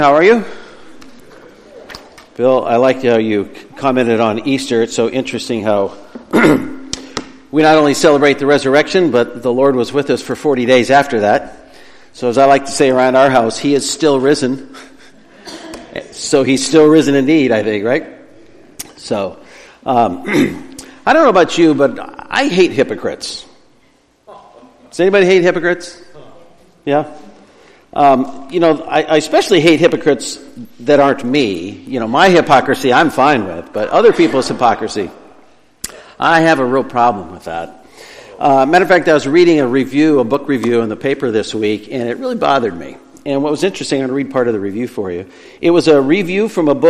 How are you? Bill, I like how you commented on Easter. It's so interesting how we not only celebrate the resurrection, but the Lord was with us for 40 days after that. So as I like to say around our house, He is still risen. So He's still risen indeed, I think, right? So, I don't know about you, but I hate hypocrites. Does anybody hate hypocrites? Yeah? I especially hate hypocrites that aren't me. My hypocrisy I'm fine with, but other people's hypocrisy, I have a real problem with that. Matter of fact, I was reading a book review in the paper this week, and it really bothered me. And what was interesting, I'm going to read part of the review for you. It was a review from of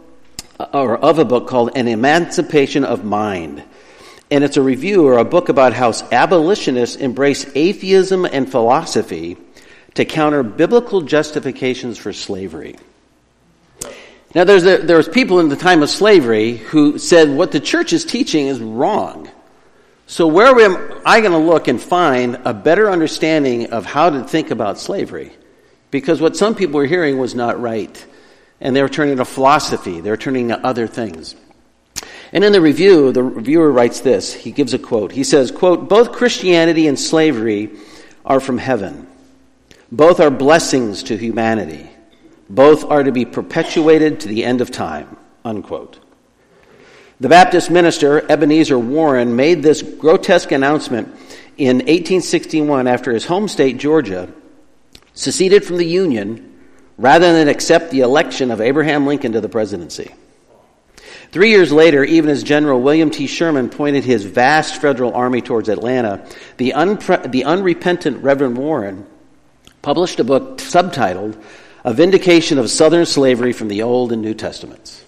a book called An Emancipation of Mind. And it's a review or a book about how abolitionists embrace atheism and philosophy to counter biblical justifications for slavery. Now, there was people in the time of slavery who said what the church is teaching is wrong. So where am I going to look and find a better understanding of how to think about slavery? Because what some people were hearing was not right. And they were turning to philosophy. They were turning to other things. And in the review, the reviewer writes this. He gives a quote. He says, quote, "Both Christianity and slavery are from heaven. Both are blessings to humanity. Both are to be perpetuated to the end of time," unquote. The Baptist minister, Ebenezer Warren, made this grotesque announcement in 1861 after his home state, Georgia, seceded from the Union rather than accept the election of Abraham Lincoln to the presidency. 3 years later, even as General William T. Sherman pointed his vast federal army towards Atlanta, the unrepentant Reverend Warren published a book subtitled A Vindication of Southern Slavery from the Old and New Testaments.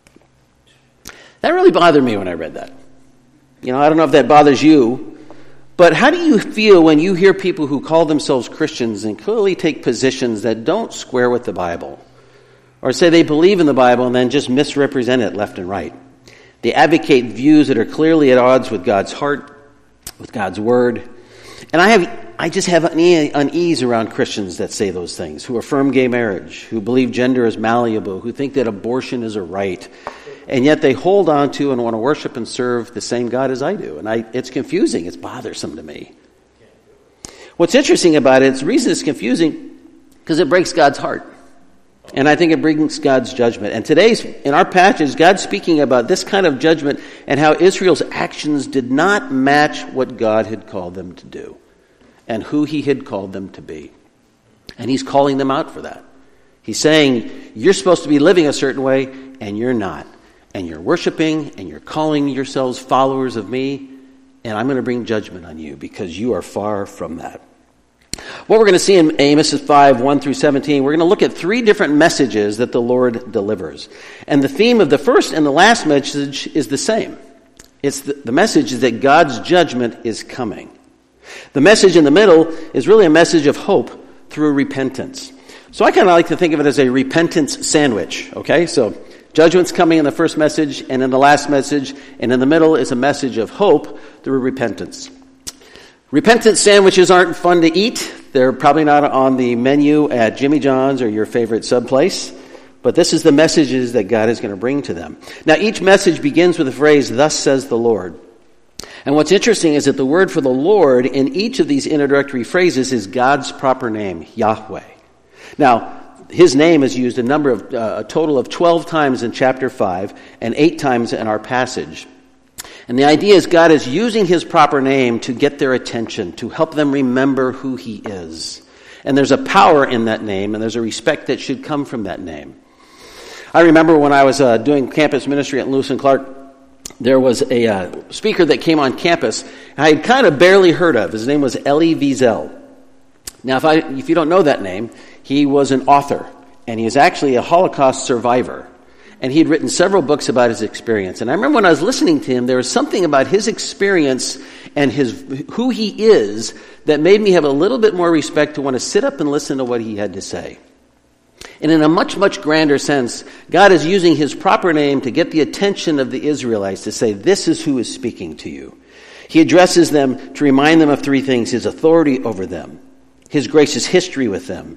That really bothered me when I read that. I don't know if that bothers you, but how do you feel when you hear people who call themselves Christians and clearly take positions that don't square with the Bible, or say they believe in the Bible and then just misrepresent it left and right? They advocate views that are clearly at odds with God's heart, with God's word. And I just have unease around Christians that say those things, who affirm gay marriage, who believe gender is malleable, who think that abortion is a right, and yet they hold on to and want to worship and serve the same God as I do. And it's confusing. It's bothersome to me. What's interesting about it, the reason it's confusing, because it breaks God's heart. And I think it brings God's judgment. And in our passage, God's speaking about this kind of judgment and how Israel's actions did not match what God had called them to do and who He had called them to be. And He's calling them out for that. He's saying, you're supposed to be living a certain way, and you're not. And you're worshiping, and you're calling yourselves followers of me, and I'm going to bring judgment on you because you are far from that. What we're going to see in Amos 5, 1 through 17, we're going to look at three different messages that the Lord delivers. And the theme of the first and the last message is the same. It's the message is that God's judgment is coming. The message in the middle is really a message of hope through repentance. So I kind of like to think of it as a repentance sandwich, okay? So judgment's coming in the first message and in the last message, and in the middle is a message of hope through repentance. Repentance sandwiches aren't fun to eat. They're probably not on the menu at Jimmy John's or your favorite sub place. But this is the messages that God is going to bring to them. Now, each message begins with the phrase, "Thus says the Lord." And what's interesting is that the word for the Lord in each of these introductory phrases is God's proper name, Yahweh. Now, His name is used a total of 12 times in chapter 5 and 8 times in our passage. And the idea is God is using His proper name to get their attention, to help them remember who He is. And there's a power in that name, and there's a respect that should come from that name. I remember when I was doing campus ministry at Lewis and Clark, there was a speaker that came on campus I had kind of barely heard of. His name was Elie Wiesel. Now, if you don't know that name, he was an author, and he is actually a Holocaust survivor. And he had written several books about his experience. And I remember when I was listening to him, there was something about his experience and who he is that made me have a little bit more respect to want to sit up and listen to what he had to say. And in a much, much grander sense, God is using His proper name to get the attention of the Israelites to say, this is who is speaking to you. He addresses them to remind them of three things: His authority over them, His gracious history with them,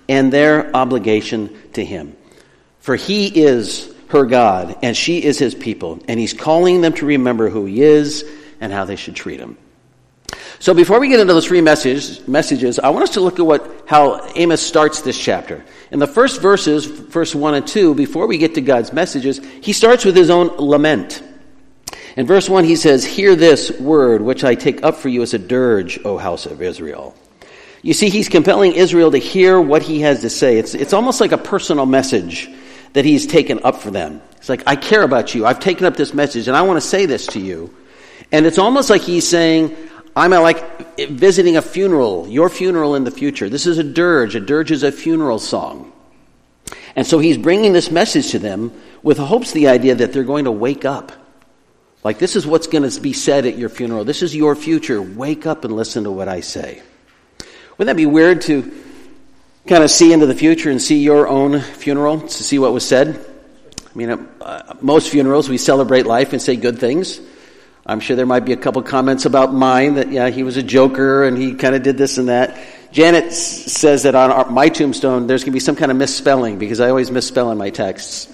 and their obligation to him. For he is her God, and she is his people, and he's calling them to remember who he is and how they should treat him. So before we get into those three messages, I want us to look at how Amos starts this chapter. In the first verses, verse 1 and 2, before we get to God's messages, he starts with his own lament. In verse 1, he says, "Hear this word, which I take up for you as a dirge, O house of Israel." You see, he's compelling Israel to hear what he has to say. It's almost like a personal message that he's taken up for them. It's like, I care about you. I've taken up this message, and I want to say this to you. And it's almost like he's saying, I'm like visiting a funeral, your funeral in the future. This is a dirge. A dirge is a funeral song. And so he's bringing this message to them with hopes, the idea that they're going to wake up. Like, this is what's going to be said at your funeral. This is your future. Wake up and listen to what I say. Wouldn't that be weird to kind of see into the future and see your own funeral, to see what was said? I mean, most funerals, we celebrate life and say good things. I'm sure there might be a couple comments about mine that, yeah, he was a joker and he kind of did this and that. Janet says that on my tombstone, there's going to be some kind of misspelling because I always misspell in my texts.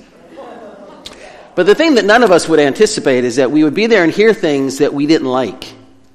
But the thing that none of us would anticipate is that we would be there and hear things that we didn't like.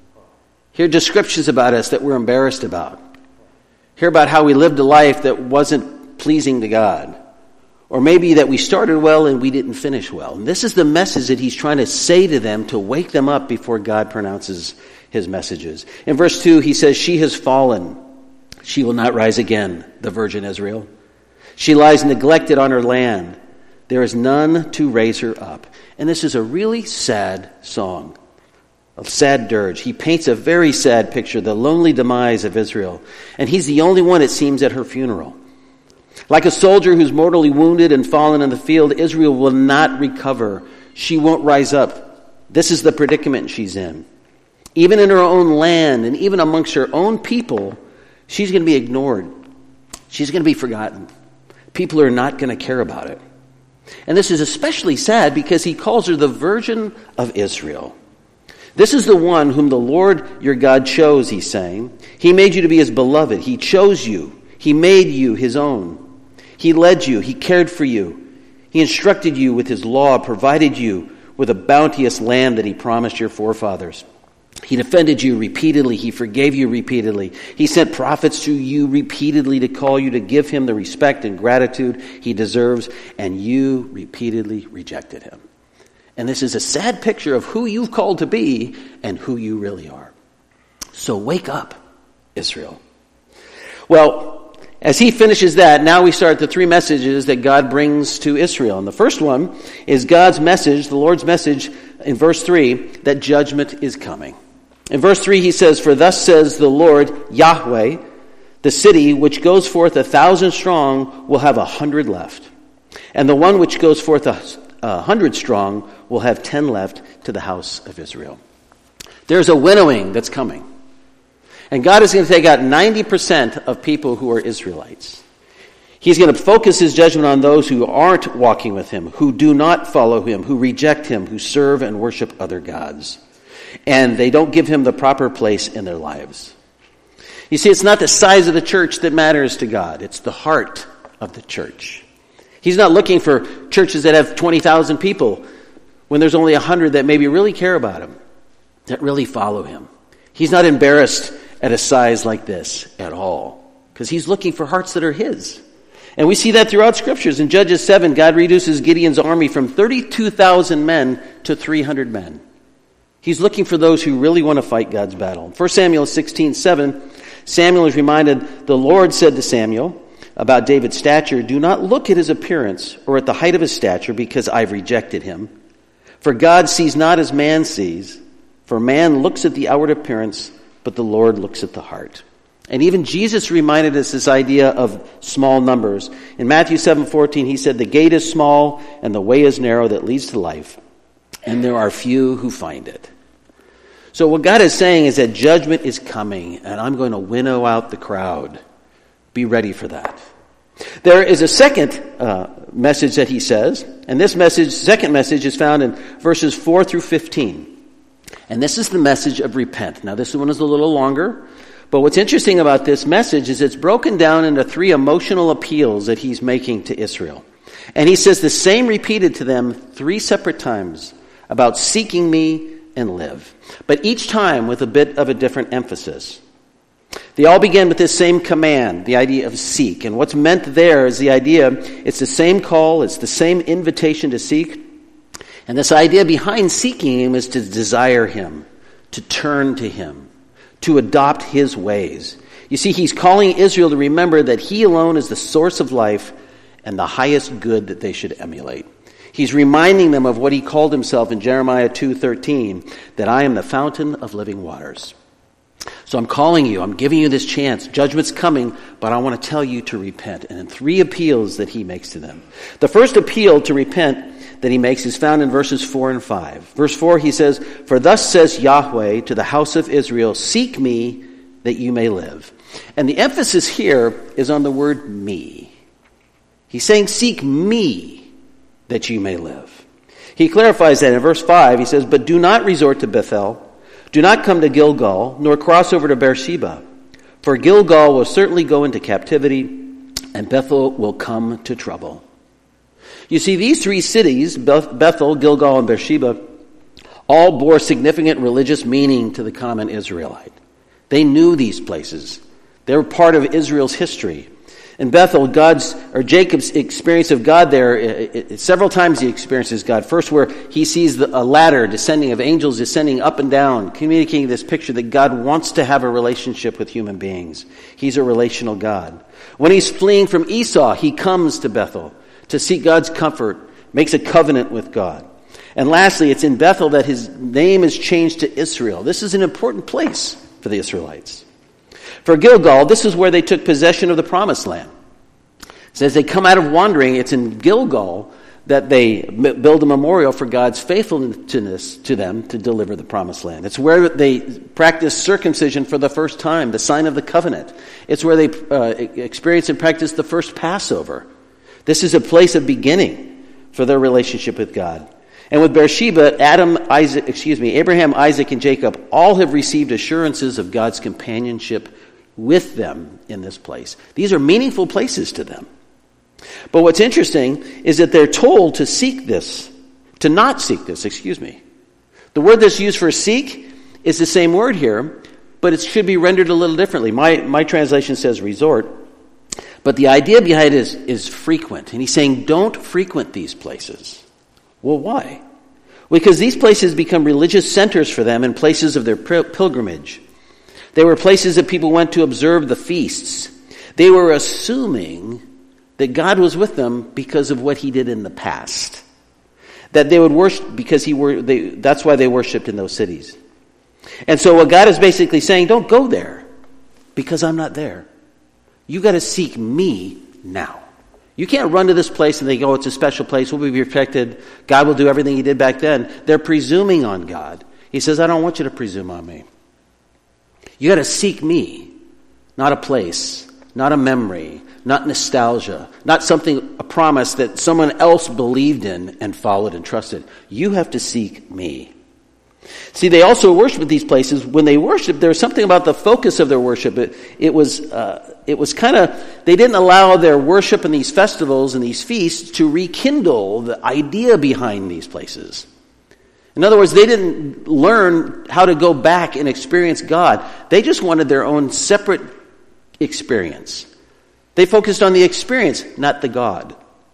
Hear descriptions about us that we're embarrassed about. Hear about how we lived a life that wasn't pleasing to God. Or maybe that we started well and we didn't finish well. And this is the message that he's trying to say to them to wake them up before God pronounces his messages. In verse 2, he says, "She has fallen. She will not rise again, the virgin Israel. She lies neglected on her land. There is none to raise her up." And this is a really sad song, a sad dirge. He paints a very sad picture, the lonely demise of Israel. And he's the only one, it seems, at her funeral. Like a soldier who's mortally wounded and fallen in the field, Israel will not recover. She won't rise up. This is the predicament she's in. Even in her own land and even amongst her own people, she's going to be ignored. She's going to be forgotten. People are not going to care about it. And this is especially sad because he calls her the Virgin of Israel. This is the one whom the Lord your God chose, he's saying. He made you to be his beloved. He chose you. He made you his own. He led you. He cared for you. He instructed you with his law, provided you with a bounteous land that he promised your forefathers. He defended you repeatedly. He forgave you repeatedly. He sent prophets to you repeatedly to call you to give him the respect and gratitude he deserves, and you repeatedly rejected him. And this is a sad picture of who you've called to be and who you really are. So wake up, Israel. Well, as he finishes that, now we start the three messages that God brings to Israel. And the first one is God's message, the Lord's message in verse 3, that judgment is coming. In verse 3 he says, "For thus says the Lord Yahweh, the city which goes forth 1,000 strong will have 100 left. And the one which goes forth 100 strong will have 10 left to the house of Israel." There's a winnowing that's coming. And God is going to take out 90% of people who are Israelites. He's going to focus his judgment on those who aren't walking with him, who do not follow him, who reject him, who serve and worship other gods. And they don't give him the proper place in their lives. You see, it's not the size of the church that matters to God. It's the heart of the church. He's not looking for churches that have 20,000 people when there's only 100 that maybe really care about him, that really follow him. He's not embarrassed at a size like this at all, because he's looking for hearts that are his. And we see that throughout scriptures. In Judges 7, God reduces Gideon's army from 32,000 men to 300 men. He's looking for those who really want to fight God's battle. 1 Samuel 16:7, Samuel is reminded, "The Lord said to Samuel about David's stature, 'Do not look at his appearance or at the height of his stature, because I've rejected him. For God sees not as man sees, for man looks at the outward appearance, but the Lord looks at the heart.'" And even Jesus reminded us this idea of small numbers. In Matthew 7:14, he said, "The gate is small and the way is narrow that leads to life, and there are few who find it." So what God is saying is that judgment is coming, and I'm going to winnow out the crowd. Be ready for that. There is a second message that he says, and this message, second message, is found in verses 4 through 15. And this is the message of repent. Now this one is a little longer, But what's interesting about this message is it's broken down into 3 emotional appeals that he's making to Israel. And he says the same repeated to them 3 separate times about seeking me and live. But each time with a bit of a different emphasis. They all begin with this same command, the idea of seek. And what's meant there is the idea, it's the same call, it's the same invitation to seek. And this idea behind seeking him is to desire him, to turn to him, to adopt his ways. You see, he's calling Israel to remember that he alone is the source of life and the highest good that they should emulate. He's reminding them of what he called himself in Jeremiah 2:13, that I am the fountain of living waters. So I'm calling you, I'm giving you this chance. Judgment's coming, but I want to tell you to repent. And in 3 appeals that he makes to them. The first appeal to repent that he makes is found in verses 4 and 5. Verse 4, he says, "For thus says Yahweh to the house of Israel, seek me that you may live." And the emphasis here is on the word me. He's saying, seek me that you may live. He clarifies that in verse 5. He says, "But do not resort to Bethel. Do not come to Gilgal, nor cross over to Beersheba. For Gilgal will certainly go into captivity, and Bethel will come to trouble." You see, these 3 cities, Bethel, Gilgal, and Beersheba, all bore significant religious meaning to the common Israelite. They knew these places. They were part of Israel's history. In Bethel, Jacob's experience of God there, several times he experiences God. First, where he sees a ladder descending, of angels descending up and down, communicating this picture that God wants to have a relationship with human beings. He's a relational God. When he's fleeing from Esau, he comes to Bethel to seek God's comfort, makes a covenant with God. And lastly, it's in Bethel that his name is changed to Israel. This is an important place for the Israelites. For Gilgal, this is where they took possession of the promised land. So as they come out of wandering, it's in Gilgal that they build a memorial for God's faithfulness to them to deliver the promised land. It's where they practice circumcision for the first time, the sign of the covenant. It's where they experience and practice the first Passover. This is a place of beginning for their relationship with God. And with Beersheba, Abraham, Isaac, and Jacob all have received assurances of God's companionship with them in this place. These are meaningful places to them. But what's interesting is that they're told to not seek this. The word that's used for seek is the same word here, but it should be rendered a little differently. My translation says resort, but the idea behind it is frequent. And he's saying, don't frequent these places. Well, why? Because these places become religious centers for them and places of their pilgrimage. They were places that people went to observe the feasts. They were assuming that God was with them because of what he did in the past. That they would worship because that's why they worshipped in those cities. And so what God is basically saying, don't go there because I'm not there. You got to seek me now. You can't run to this place and they go, it's a special place, we'll be protected, God will do everything he did back then. They're presuming on God. He says, I don't want you to presume on me. You got to seek me, not a place, not a memory, not nostalgia, not a promise that someone else believed in and followed and trusted. You have to seek me. See, they also worship at these places. When they worship, there was something about the focus of their worship. It was kind of, they didn't allow their worship in these festivals and these feasts to rekindle the idea behind these places. In other words, they didn't learn how to go back and experience God. They just wanted their own separate experience. They focused on the experience, not the God.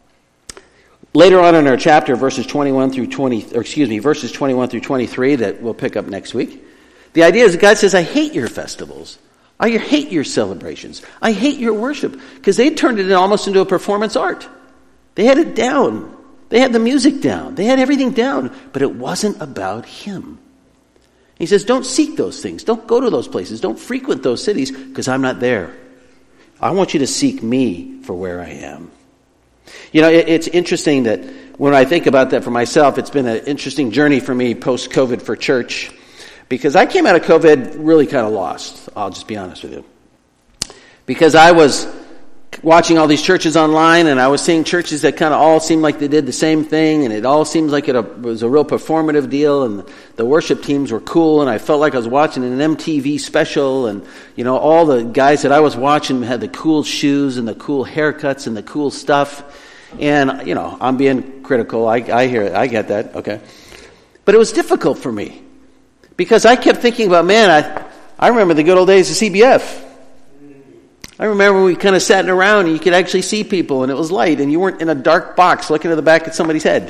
Later on in our chapter, verses 21 through 23 that we'll pick up next week, the idea is that God says, I hate your festivals. I hate your celebrations. I hate your worship. Because they turned it almost into a performance art. They had it down. They had the music down. They had everything down. But it wasn't about him. He says, don't seek those things. Don't go to those places. Don't frequent those cities because I'm not there. I want you to seek me for where I am. You know, it's interesting that when I think about that for myself, it's been an interesting journey for me post-COVID for church. Because I came out of COVID really kind of lost. I'll just be honest with you. Because I was watching all these churches online, and I was seeing churches that kind of all seemed like they did the same thing, and it all seems like it was a real performative deal, and the worship teams were cool, and I felt like I was watching an MTV special, and all the guys that I was watching had the cool shoes and the cool haircuts and the cool stuff, and I'm being critical. I hear it. I get that. Okay, but it was difficult for me because I kept thinking about, man, I remember the good old days of CBF. I remember we kind of sat around and you could actually see people and it was light and you weren't in a dark box looking at the back of somebody's head,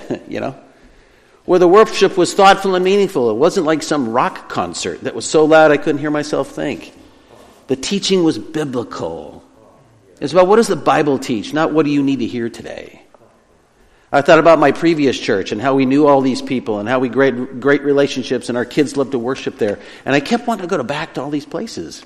Where the worship was thoughtful and meaningful. It wasn't like some rock concert that was so loud I couldn't hear myself think. The teaching was biblical. It's about what does the Bible teach, not what do you need to hear today. I thought about my previous church and how we knew all these people and how we great relationships and our kids loved to worship there. And I kept wanting to go back to all these places.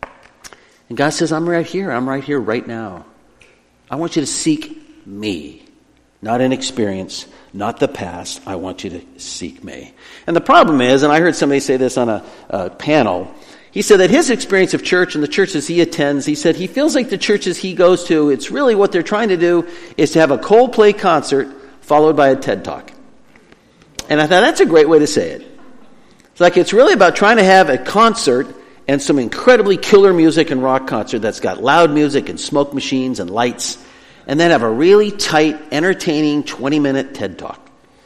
And God says, I'm right here. I'm right here right now. I want you to seek me, not an experience, not the past. I want you to seek me. And the problem is, and I heard somebody say this on a panel, he said that his experience of church and the churches he attends, he said he feels like the churches he goes to, it's really what they're trying to do is to have a Coldplay concert followed by a TED Talk. And I thought that's a great way to say it. It's like it's really about trying to have a concert and some incredibly killer music and rock concert that's got loud music and smoke machines and lights, and then have a really tight, entertaining 20-minute TED Talk.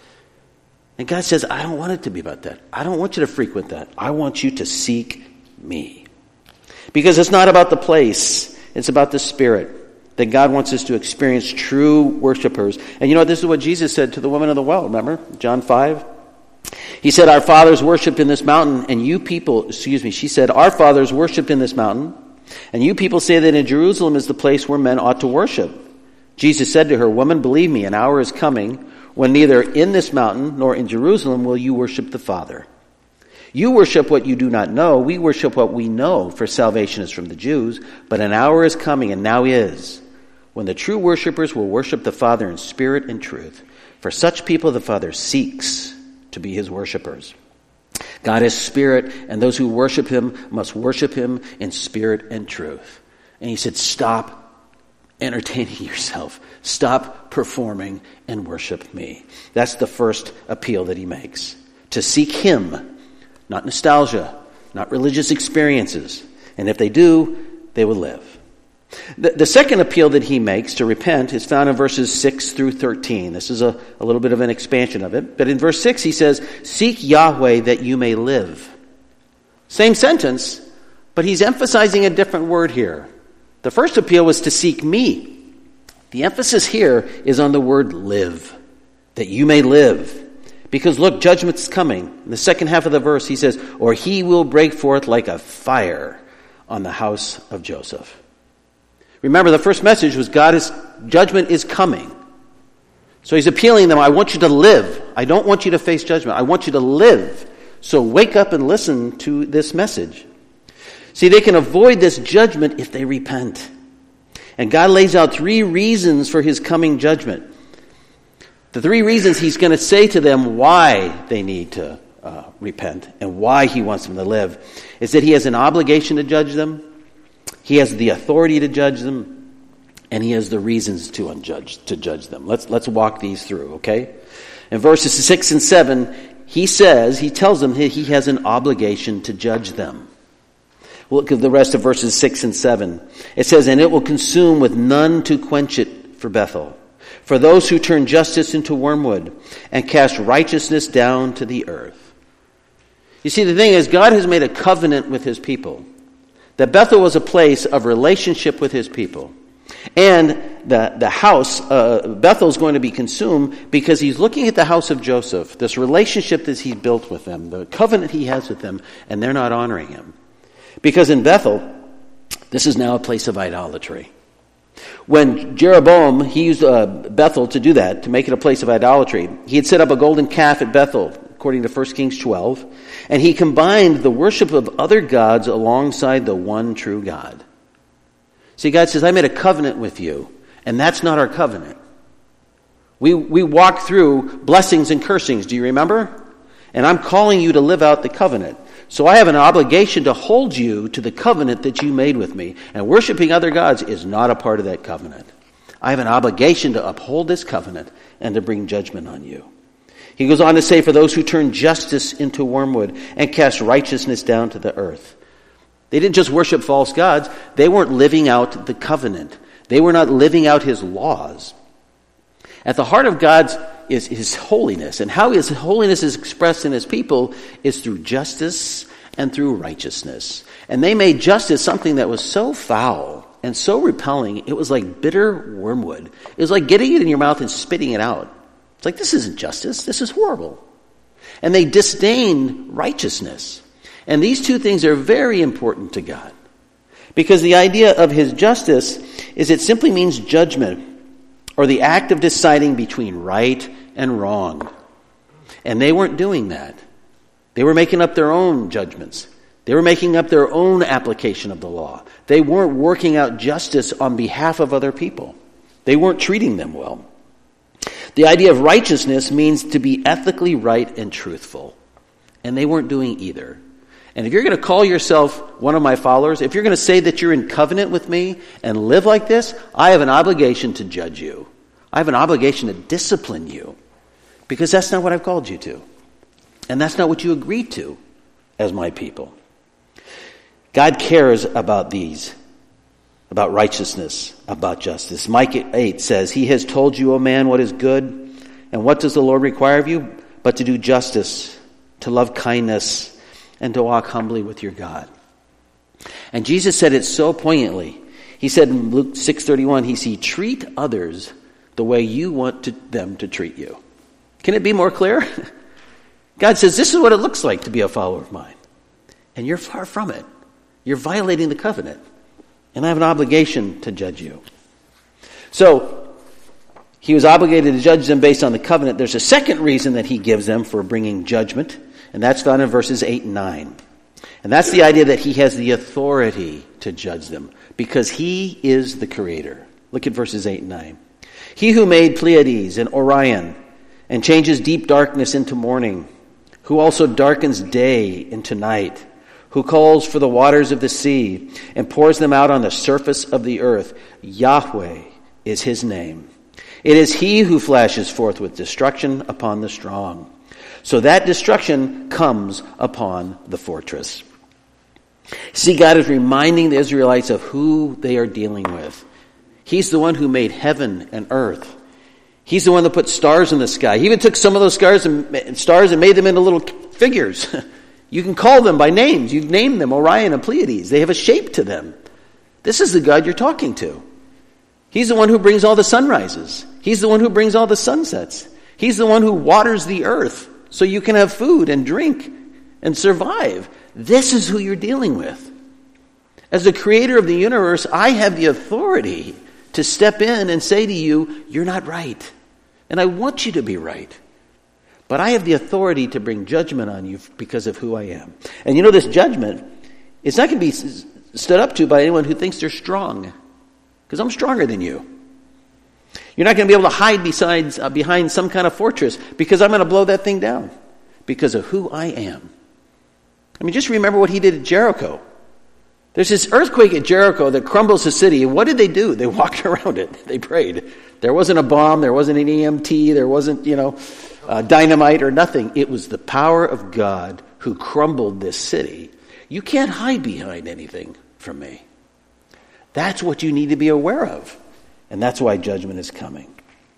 And God says, I don't want it to be about that. I don't want you to frequent that. I want you to seek me. Because it's not about the place. It's about the Spirit. That God wants us to experience true worshipers. And this is what Jesus said to the woman of the well, remember? John 5. He said, our fathers worshipped in this mountain, and you people, she said, our fathers worshipped in this mountain, and you people say that in Jerusalem is the place where men ought to worship. Jesus said to her, woman, believe me, an hour is coming when neither in this mountain nor in Jerusalem will you worship the Father. You worship what you do not know. We worship what we know, for salvation is from the Jews. But an hour is coming, and now is, when the true worshipers will worship the Father in spirit and truth. For such people the Father seeks to be his worshipers. God is spirit, and those who worship him must worship him in spirit and truth. And he said, stop entertaining yourself. Stop performing and worship me. That's the first appeal that he makes. To seek him, not nostalgia, not religious experiences. And if they do, they will live. The second appeal that he makes to repent is found in verses 6 through 13. This is a little bit of an expansion of it. But in verse 6 he says, seek Yahweh that you may live. Same sentence, but he's emphasizing a different word here. The first appeal was to seek me. The emphasis here is on the word live, that you may live. Because look, judgment's coming. In the second half of the verse he says, or he will break forth like a fire on the house of Joseph. Remember, the first message was judgment is coming. So he's appealing to them, I want you to live. I don't want you to face judgment. I want you to live. So wake up and listen to this message. See, they can avoid this judgment if they repent. And God lays out 3 reasons for his coming judgment. The 3 reasons he's going to say to them why they need to repent and why he wants them to live is that he has an obligation to judge them. He has the authority to judge them, and he has the reasons to judge them. Let's walk these through, okay? In verses 6 and 7, he tells them that he has an obligation to judge them. Look at the rest of verses 6 and 7. It says, and it will consume with none to quench it for Bethel, for those who turn justice into wormwood and cast righteousness down to the earth. You see, the thing is, God has made a covenant with his people. That Bethel was a place of relationship with his people. And the house, Bethel is going to be consumed because he's looking at the house of Joseph, this relationship that he's built with them, the covenant he has with them, and they're not honoring him. Because in Bethel, this is now a place of idolatry. When Jeroboam, he used Bethel to do that, to make it a place of idolatry, he had set up a golden calf at Bethel, according to 1 Kings 12, and he combined the worship of other gods alongside the one true God. See, God says, I made a covenant with you, and that's not our covenant. We walk through blessings and cursings, do you remember? And I'm calling you to live out the covenant. So I have an obligation to hold you to the covenant that you made with me. And worshiping other gods is not a part of that covenant. I have an obligation to uphold this covenant and to bring judgment on you. He goes on to say, for those who turn justice into wormwood and cast righteousness down to the earth. They didn't just worship false gods. They weren't living out the covenant. They were not living out his laws. At the heart of God's is his holiness. And how his holiness is expressed in his people is through justice and through righteousness. And they made justice something that was so foul and so repelling, it was like bitter wormwood. It was like getting it in your mouth and spitting it out. It's like, this isn't justice. This is horrible. And they disdained righteousness. And these two things are very important to God. Because the idea of his justice is it simply means judgment, or the act of deciding between right and wrong. And they weren't doing that. They were making up their own judgments. They were making up their own application of the law. They weren't working out justice on behalf of other people. They weren't treating them well. The idea of righteousness means to be ethically right and truthful. And they weren't doing either. And if you're going to call yourself one of my followers, if you're going to say that you're in covenant with me and live like this, I have an obligation to judge you. I have an obligation to discipline you. Because that's not what I've called you to. And that's not what you agreed to as my people. God cares about these, about righteousness, about justice. Micah 8 says, he has told you, O man, what is good. And what does the Lord require of you? But to do justice, to love kindness, and to walk humbly with your God. And Jesus said it so poignantly. He said in Luke 6:31, he said, treat others the way you want them to treat you. Can it be more clear? God says, this is what it looks like to be a follower of mine. And you're far from it. You're violating the covenant. And I have an obligation to judge you. So, he was obligated to judge them based on the covenant. There's a second reason that he gives them for bringing judgment. And that's found in verses 8 and 9. And that's the idea that he has the authority to judge them. Because he is the creator. Look at verses 8 and 9. He who made Pleiades and Orion and changes deep darkness into morning, who also darkens day into night, who calls for the waters of the sea and pours them out on the surface of the earth. Yahweh is his name. It is he who flashes forth with destruction upon the strong. So that destruction comes upon the fortress. See, God is reminding the Israelites of who they are dealing with. He's the one who made heaven and earth. He's the one that put stars in the sky. He even took some of those stars and made them into little figures. You can call them by names. You name them Orion and Pleiades. They have a shape to them. This is the God you're talking to. He's the one who brings all the sunrises. He's the one who brings all the sunsets. He's the one who waters the earth so you can have food and drink and survive. This is who you're dealing with. As the creator of the universe, I have the authority to step in and say to you, you're not right. And I want you to be right. But I have the authority to bring judgment on you because of who I am. And you know, this judgment, it's not going to be stood up to by anyone who thinks they're strong. Because I'm stronger than you. You're not going to be able to hide behind some kind of fortress because I'm going to blow that thing down because of who I am. I mean, just remember what he did at Jericho. There's this earthquake at Jericho that crumbles the city. And what did they do? They walked around it. They prayed. There wasn't a bomb. There wasn't an EMT. There wasn't, dynamite or nothing. It was the power of God who crumbled this city. You can't hide behind anything from me. That's what you need to be aware of. And that's why judgment is coming.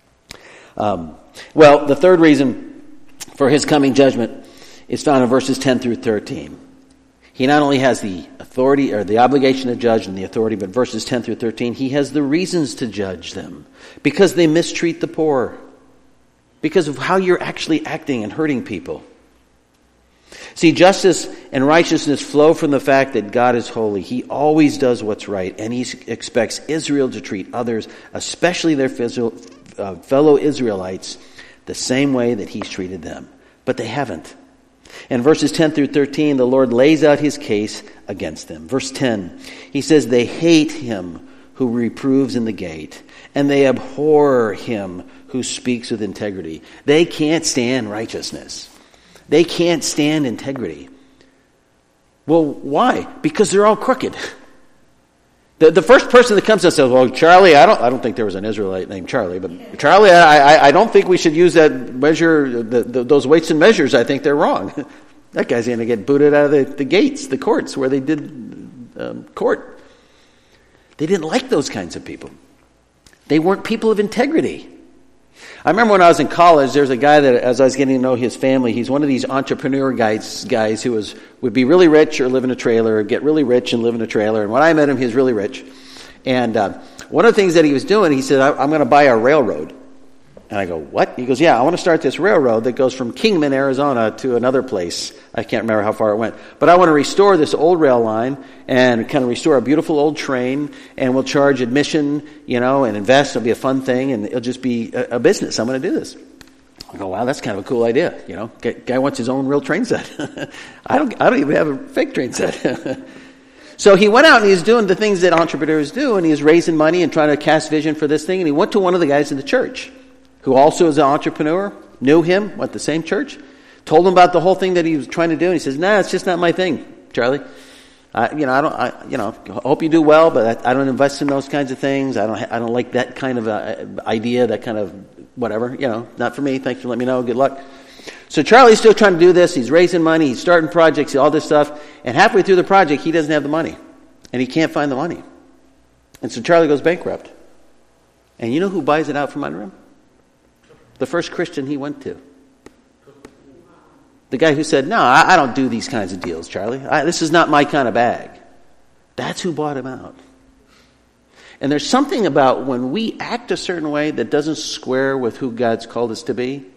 The third reason for his coming judgment is found in verses 10 through 13. He not only has the authority or the obligation to judge and the authority, but verses 10 through 13, he has the reasons to judge them. Because they mistreat the poor. Because of how you're actually acting and hurting people. See, justice and righteousness flow from the fact that God is holy. He always does what's right, and he expects Israel to treat others, especially their fellow Israelites, the same way that he's treated them. But they haven't. In verses 10 through 13, the Lord lays out his case against them. Verse 10, he says, they hate him who reproves in the gate, and they abhor him who speaks with integrity. They can't stand righteousness. They can't stand integrity. Well, why? Because they're all crooked. The first person that comes and says, well, Charlie, I don't think there was an Israelite named Charlie, but Charlie, I don't think we should use that measure, those weights and measures. I think they're wrong. That guy's going to get booted out of the gates, the courts where they did court. They didn't like those kinds of people. They weren't people of integrity. I remember when I was in college, there's a guy that, as I was getting to know his family, he's one of these entrepreneur guys who would be really rich or live in a trailer, or get really rich and live in a trailer. And when I met him, he was really rich. And one of the things that he was doing, he said, I'm going to buy a railroad. And I go, what? He goes, yeah, I want to start this railroad that goes from Kingman, Arizona to another place. I can't remember how far it went. But I want to restore this old rail line and kind of restore a beautiful old train, and we'll charge admission, and invest. It'll be a fun thing, and it'll just be a business. I'm going to do this. I go, wow, that's kind of a cool idea. Guy wants his own real train set. I don't even have a fake train set. So he went out and he was doing the things that entrepreneurs do, and he was raising money and trying to cast vision for this thing, and he went to one of the guys in the church who also is an entrepreneur, knew him, went to the same church, told him about the whole thing that he was trying to do, and he says, nah, it's just not my thing, Charlie. I hope you do well, but I don't invest in those kinds of things. I don't like that kind of idea, that kind of whatever, not for me. Thanks for letting me know. Good luck. So Charlie's still trying to do this. He's raising money. He's starting projects, all this stuff. And halfway through the project, he doesn't have the money. And he can't find the money. And so Charlie goes bankrupt. And you know who buys it out from under him? The first Christian he went to. The guy who said, no, I don't do these kinds of deals, Charlie. This is not my kind of bag. That's who bought him out. And there's something about when we act a certain way that doesn't square with who God's called us to be.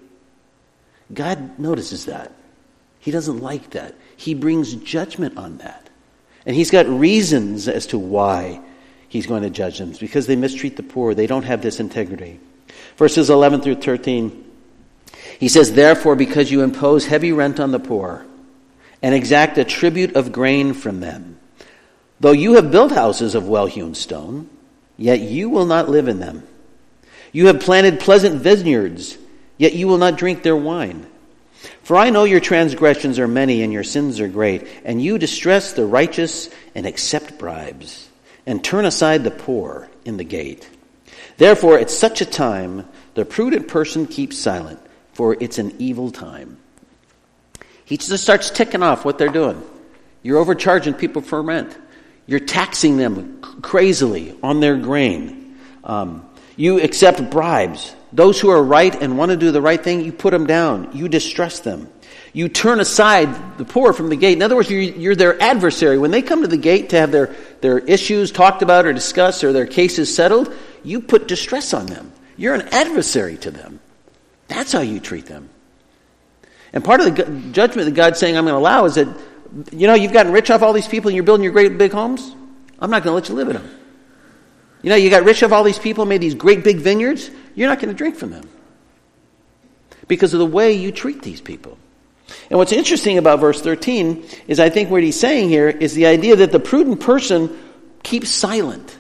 God notices that. He doesn't like that. He brings judgment on that. And he's got reasons as to why he's going to judge them. It's because they mistreat the poor. They don't have this integrity. Verses 11 through 13, he says, therefore, because you impose heavy rent on the poor and exact a tribute of grain from them, though you have built houses of well-hewn stone, yet you will not live in them. You have planted pleasant vineyards, yet you will not drink their wine. For I know your transgressions are many and your sins are great, and you distress the righteous and accept bribes, and turn aside the poor in the gate. Therefore, at such a time, the prudent person keeps silent, for it's an evil time. He just starts ticking off what they're doing. You're overcharging people for rent. You're taxing them crazily on their grain. You accept bribes. Those who are right and want to do the right thing, you put them down. You distress them. You turn aside the poor from the gate. In other words, you're their adversary. When they come to the gate to have their issues talked about or discussed or their cases settled, you put distress on them. You're an adversary to them. That's how you treat them. And part of the judgment that God's saying I'm going to allow is that, you've gotten rich off all these people and you're building your great big homes. I'm not going to let you live in them. You got rich off all these people, made these great big vineyards. You're not going to drink from them because of the way you treat these people. And what's interesting about verse 13 is I think what he's saying here is the idea that the prudent person keeps silent.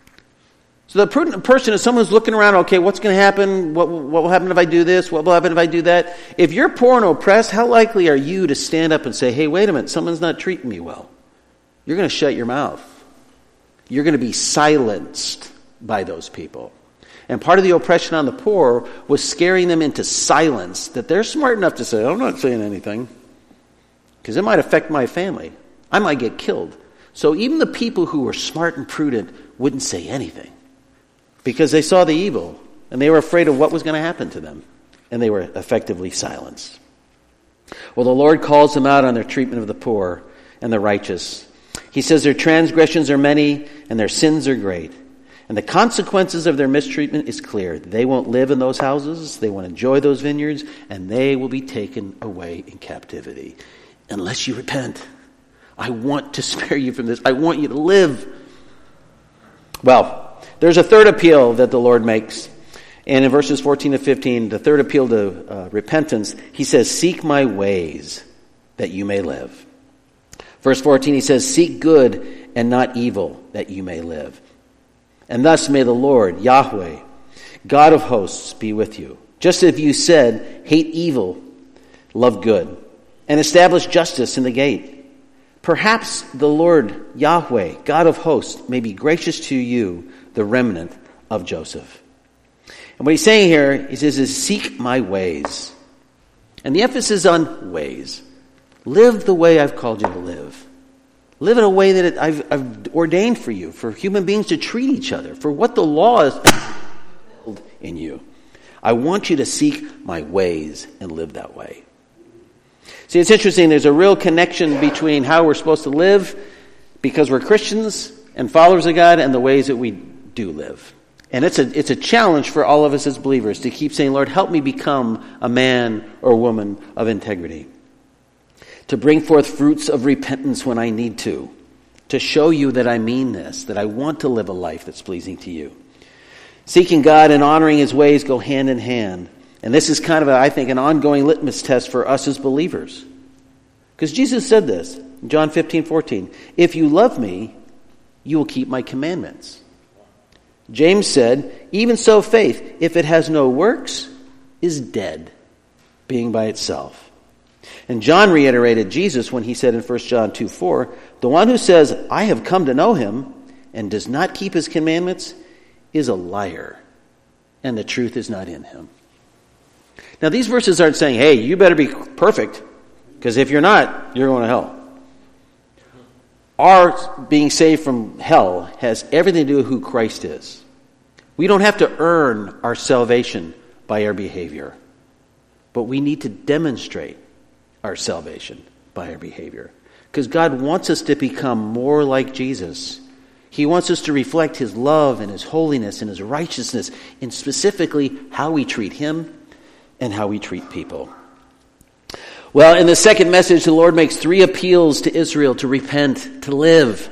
So the prudent person is someone who's looking around, okay, what's going to happen? What will happen if I do this? What will happen if I do that? If you're poor and oppressed, how likely are you to stand up and say, hey, wait a minute, someone's not treating me well? You're going to shut your mouth. You're going to be silenced by those people. And part of the oppression on the poor was scaring them into silence, that they're smart enough to say, I'm not saying anything, because it might affect my family. I might get killed. So even the people who were smart and prudent wouldn't say anything, because they saw the evil, and they were afraid of what was going to happen to them, and they were effectively silenced. Well, the Lord calls them out on their treatment of the poor and the righteous. He says their transgressions are many, and their sins are great. And the consequences of their mistreatment is clear. They won't live in those houses, they won't enjoy those vineyards, and they will be taken away in captivity. Unless you repent. I want to spare you from this. I want you to live. Well, there's a third appeal that the Lord makes. And in verses 14 to 15, the third appeal to repentance, he says, seek my ways that you may live. Verse 14, he says, seek good and not evil that you may live. And thus may the Lord, Yahweh, God of hosts, be with you. Just as you said, hate evil, love good, and establish justice in the gate. Perhaps the Lord Yahweh, God of hosts, may be gracious to you, the remnant of Joseph. And what he's saying here, he says, is seek my ways. And the emphasis is on ways. Live the way I've called you to live. Live in a way that I've ordained for you, for human beings to treat each other, for what the law is in you. I want you to seek my ways and live that way. See, it's interesting. There's a real connection between how we're supposed to live because we're Christians and followers of God and the ways that we do live. And it's a challenge for all of us as believers to keep saying, Lord, help me become a man or woman of integrity. To bring forth fruits of repentance when I need to show you that I mean this, that I want to live a life that's pleasing to you. Seeking God and honoring his ways go hand in hand. And this is kind of, I think, an ongoing litmus test for us as believers. Because Jesus said this in John 15:14. If you love me, you will keep my commandments. James said, even so faith, if it has no works, is dead, being by itself. And John reiterated Jesus when he said in 1 John 2:4, the one who says, I have come to know him, and does not keep his commandments, is a liar, and the truth is not in him. Now, these verses aren't saying, hey, you better be perfect, because if you're not, you're going to hell. Our being saved from hell has everything to do with who Christ is. We don't have to earn our salvation by our behavior, but we need to demonstrate our salvation by our behavior. Because God wants us to become more like Jesus. He wants us to reflect his love and his holiness and his righteousness in specifically how we treat him and how we treat people. Well, in the second message, the Lord makes 3 appeals to Israel to repent, to live.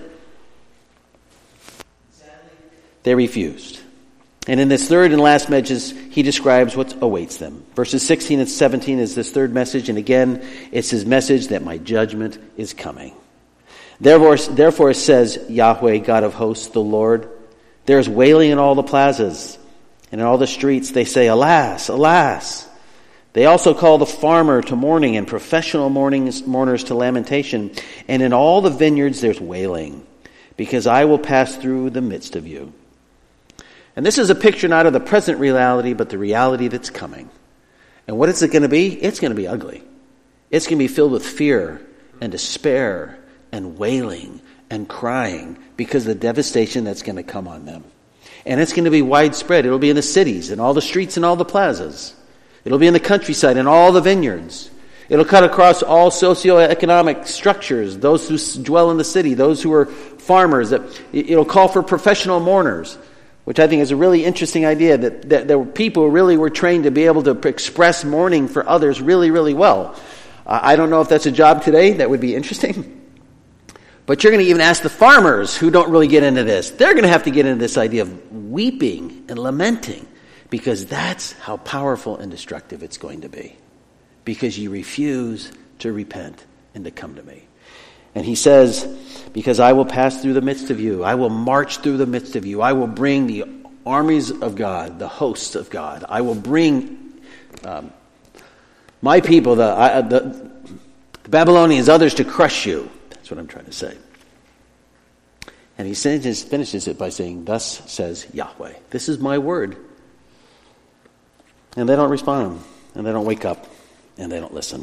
They refused. And in this third and last message, he describes what awaits them. Verses 16 and 17 is this third message, and again, it's his message that my judgment is coming. Therefore says Yahweh, God of hosts, the Lord, there is wailing in all the plazas, and in all the streets they say, alas, alas. They also call the farmer to mourning and professional mourners to lamentation. And in all the vineyards there's wailing, because I will pass through the midst of you. And this is a picture not of the present reality, but the reality that's coming. And what is it going to be? It's going to be ugly. It's going to be filled with fear and despair and wailing and crying because of the devastation that's going to come on them. And it's going to be widespread. It'll be in the cities and all the streets and all the plazas. It'll be in the countryside and all the vineyards. It'll cut across all socioeconomic structures, those who dwell in the city, those who are farmers. It'll call for professional mourners, which I think is a really interesting idea, that there were people who really were trained to be able to express mourning for others really, really well. I don't know if that's a job today. That would be interesting. But you're going to even ask the farmers who don't really get into this. They're going to have to get into this idea of weeping and lamenting, because that's how powerful and destructive it's going to be. Because you refuse to repent and to come to me. And he says, because I will pass through the midst of you. I will march through the midst of you. I will bring the armies of God, the hosts of God. I will bring my people, the Babylonians, others to crush you. That's what I'm trying to say. And he finishes it by saying, thus says Yahweh. This is my word. And they don't respond, and they don't wake up, and they don't listen.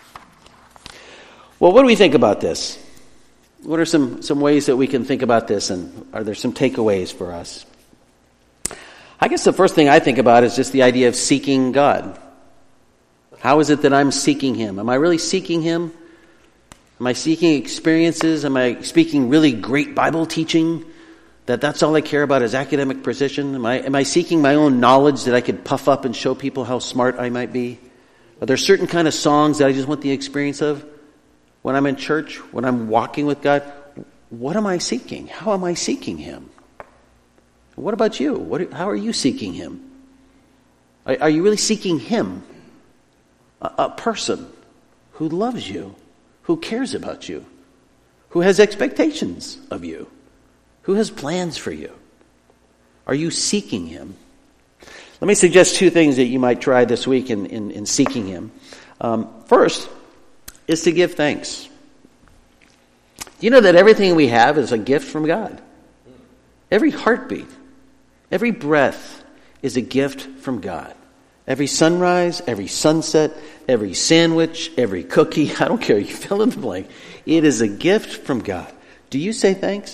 Well, what do we think about this? What are some ways that we can think about this, and are there some takeaways for us? I guess the first thing I think about is just the idea of seeking God. How is it that I'm seeking him? Am I really seeking him? Am I seeking experiences? Am I seeking really great Bible teaching? That's all I care about is academic precision? Am I seeking my own knowledge that I could puff up and show people how smart I might be? Are there certain kind of songs that I just want the experience of? When I'm in church, when I'm walking with God, what am I seeking? How am I seeking him? What about you? How are you seeking him? Are you really seeking him? A person who loves you, who cares about you, who has expectations of you, who has plans for you? Are you seeking him? Let me suggest 2 things that you might try this week in seeking him. First is to give thanks. Do you know that everything we have is a gift from God? Every heartbeat, every breath is a gift from God. Every sunrise, every sunset, every sandwich, every cookie, I don't care, you fill in the blank. It is a gift from God. Do you say thanks?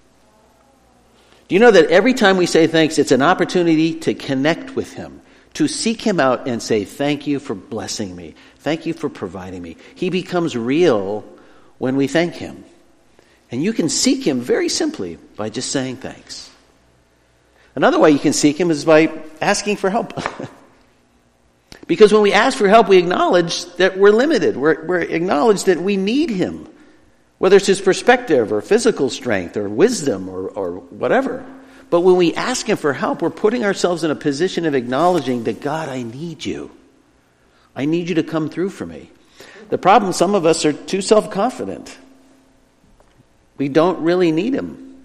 Do you know that every time we say thanks, it's an opportunity to connect with him, to seek him out and say, thank you for blessing me. Thank you for providing me. He becomes real when we thank him. And you can seek him very simply by just saying thanks. Another way you can seek him is by asking for help. Because when we ask for help, we acknowledge that we're limited. We're acknowledge that we need him. Whether it's his perspective or physical strength or wisdom or whatever. But when we ask him for help, we're putting ourselves in a position of acknowledging that, God, I need you. I need you to come through for me. The problem, some of us are too self-confident. We don't really need him.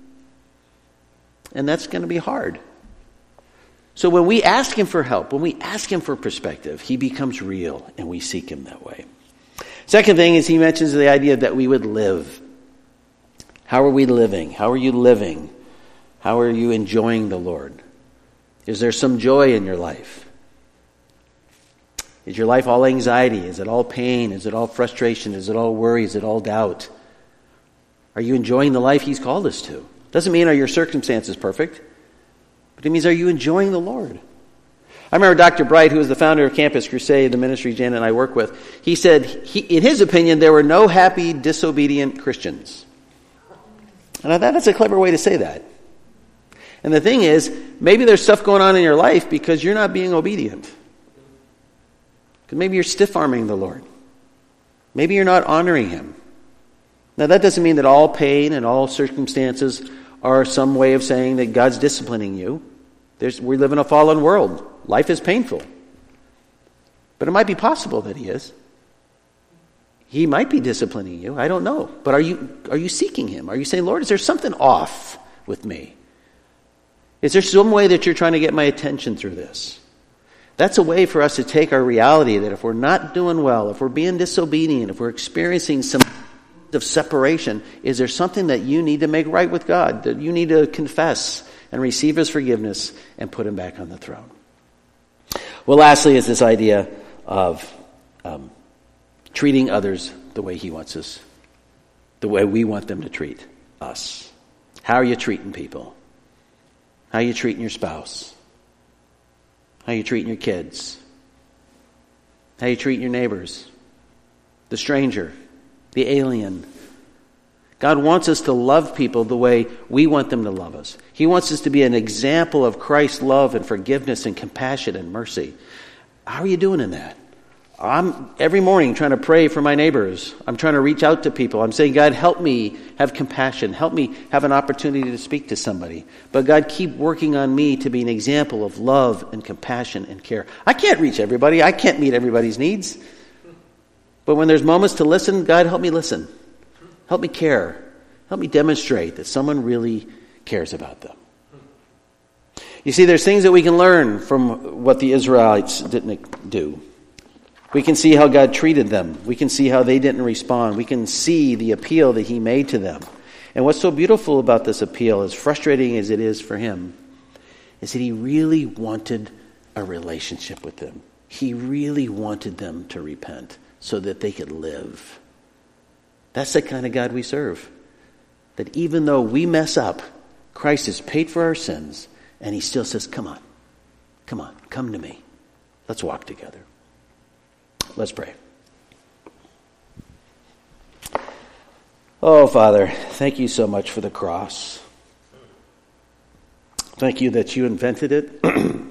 And that's going to be hard. So when we ask him for help, when we ask him for perspective, he becomes real and we seek him that way. Second thing is he mentions the idea that we would live. How are we living? How are you living? How are you enjoying the Lord? Is there some joy in your life? Is your life all anxiety? Is it all pain? Is it all frustration? Is it all worry? Is it all doubt? Are you enjoying the life he's called us to? Doesn't mean are your circumstances perfect, but it means are you enjoying the Lord? I remember Dr. Bright, who was the founder of Campus Crusade, the ministry Jan and I work with, he said, in his opinion, there were no happy, disobedient Christians. And I thought that's a clever way to say that. And the thing is, maybe there's stuff going on in your life because you're not being obedient. Because maybe you're stiff-arming the Lord. Maybe you're not honoring him. Now, that doesn't mean that all pain and all circumstances are some way of saying that God's disciplining you. We live in a fallen world. Life is painful. But it might be possible that he is. He might be disciplining you. I don't know. But are you seeking him? Are you saying, Lord, is there something off with me? Is there some way that you're trying to get my attention through this? That's a way for us to take our reality that if we're not doing well, if we're being disobedient, if we're experiencing some of separation, is there something that you need to make right with God, that you need to confess and receive his forgiveness and put him back on the throne? Well, lastly is this idea of treating others the way he wants us, the way we want them to treat us. How are you treating people? How are you treating your spouse? How are you treating your kids? How are you treating your neighbors? The stranger, the alien. God wants us to love people the way we want them to love us. He wants us to be an example of Christ's love and forgiveness and compassion and mercy. How are you doing in that? I'm every morning trying to pray for my neighbors. I'm trying to reach out to people. I'm saying, God, help me have compassion. Help me have an opportunity to speak to somebody. But God, keep working on me to be an example of love and compassion and care. I can't reach everybody. I can't meet everybody's needs. But when there's moments to listen, God, help me listen. Help me care. Help me demonstrate that someone really cares about them. You see, there's things that we can learn from what the Israelites didn't do. We can see how God treated them. We can see how they didn't respond. We can see the appeal that he made to them. And what's so beautiful about this appeal, as frustrating as it is for him, is that he really wanted a relationship with them. He really wanted them to repent so that they could live. That's the kind of God we serve. That even though we mess up, Christ has paid for our sins, and he still says, come on, come to me. Let's walk together. Let's pray. Oh, Father, thank you so much for the cross. Thank you that you invented it.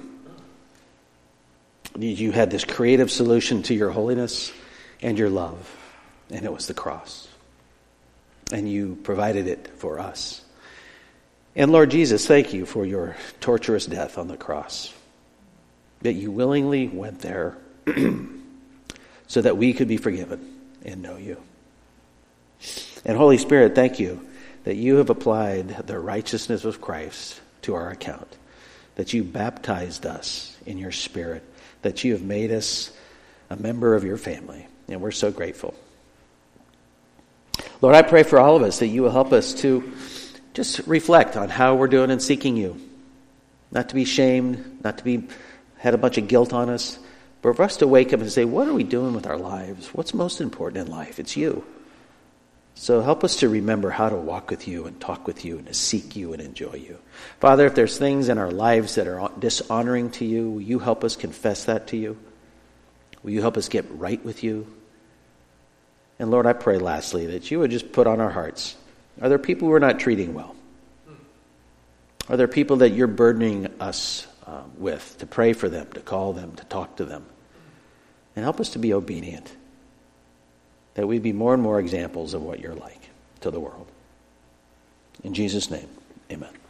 You had this creative solution to your holiness and your love, and it was the cross. And you provided it for us. And Lord Jesus, thank you for your torturous death on the cross. That you willingly went there so that we could be forgiven and know you. And Holy Spirit, thank you that you have applied the righteousness of Christ to our account. That you baptized us in your Spirit. That you have made us a member of your family. And we're so grateful. Lord, I pray for all of us that you will help us to just reflect on how we're doing in seeking you. Not to be shamed, not to be had a bunch of guilt on us, but for us to wake up and say, what are we doing with our lives? What's most important in life? It's you. So help us to remember how to walk with you and talk with you and to seek you and enjoy you. Father, if there's things in our lives that are dishonoring to you, will you help us confess that to you? Will you help us get right with you? And Lord, I pray lastly that you would just put on our hearts, are there people we're not treating well? Are there people that you're burdening us with, to pray for them, to call them, to talk to them? And help us to be obedient, that we be more and more examples of what you're like to the world. In Jesus' name, amen.